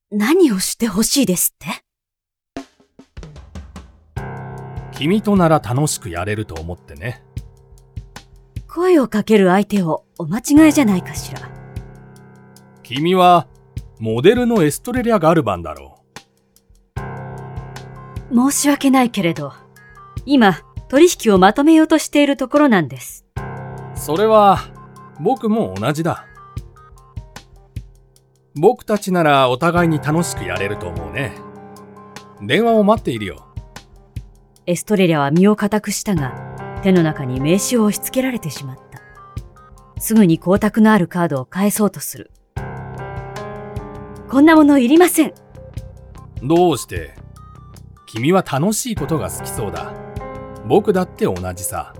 何をしてほしいですって？ 君となら楽しくやれると思ってね。 声をかける相手をお間違いじゃないかしら。 君はモデルのエストレリア・ガルバンだろう。申し訳ないけれど、今取引をまとめようとしているところなんです。 それは僕も同じだ。僕たちならお互いに楽しくやれると思うね。電話を待っているよ。 エストレリアは身を固くしたが、手の中に名刺を押し付けられてしまった。すぐに光沢のあるカードを返そうとする。こんなものいりません。 どうして？君は楽しいことが好きそうだ。僕だって同じさ。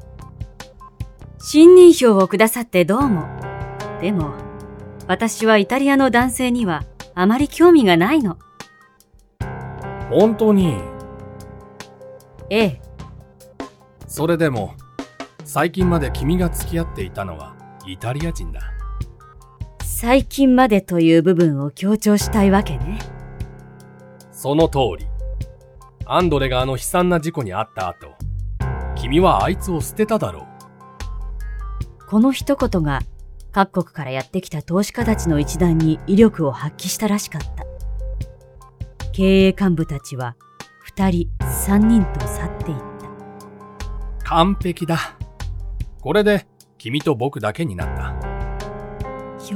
信任票をくださってどうも。でも、私はイタリアの男性にはあまり興味がないの。 本当に？ ええ。 それでも、最近まで君が付き合っていたのはイタリア人だ。 最近までという部分を強調したいわけね。 その通り。アンドレがあの悲惨な事故に遭った後、君はあいつを捨てただろう。 この一言が各国からやってきた投資家たちの一団に威力を発揮したらしかった。経営幹部たちは2人、3人と去っていった。 完璧だ。これで君と僕だけになった。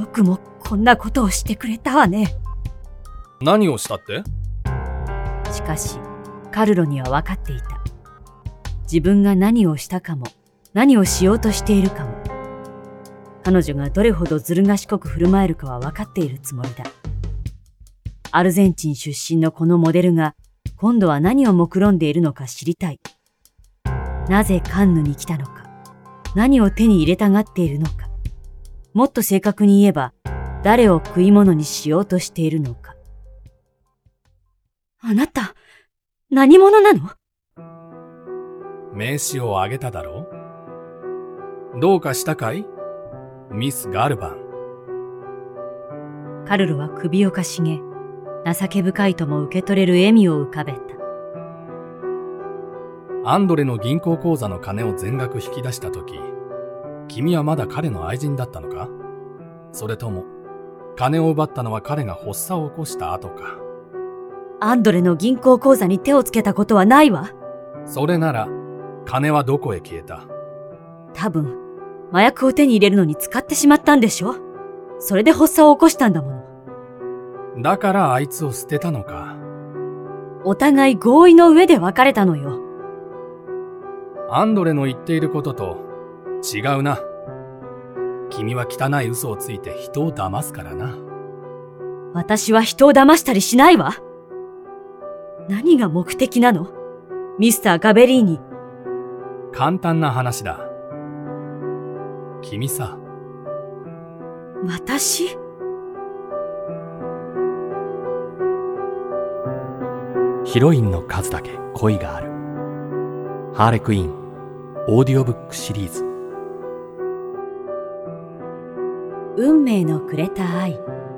よくもこんなことをしてくれたわね。 何をしたって？ しかしカルロには分かっていた。自分が何をしたかも、何をしようとしているかも。彼女がどれほどずる賢く振る舞えるかは分かっているつもりだ。アルゼンチン出身のこのモデルが今度は何を目論んでいるのか知りたい。なぜカンヌに来たのか、何を手に入れたがっているのか、もっと正確に言えば誰を食い物にしようとしているのか。あなた、何者なの？ 名刺をあげただろう？どうかしたかい？ミス・ガルバン。 カルロは首をかしげ、情け深いとも受け取れる笑みを浮かべた。 アンドレの銀行口座の金を全額引き出したとき、君はまだ彼の愛人だったのか？それとも、金を奪ったのは彼が発作を起こした後か？ アンドレの銀行口座に手をつけたことはないわ。 それなら、金はどこへ消えた？ 多分、麻薬を手に入れるのに使ってしまったんでしょ？それで発作を起こしたんだもの。 だからあいつを捨てたのか。 お互い合意の上で別れたのよ。 アンドレの言っていることと違うな。君は汚い嘘をついて人を騙すからな。 私は人を騙したりしないわ。何が目的なの？ミスター・ガベリーニ。 簡単な話だ。君さ。 私？ ヒロインの数だけ恋がある。ハーレクイーンオーディオブックシリーズ。 運命のくれた愛。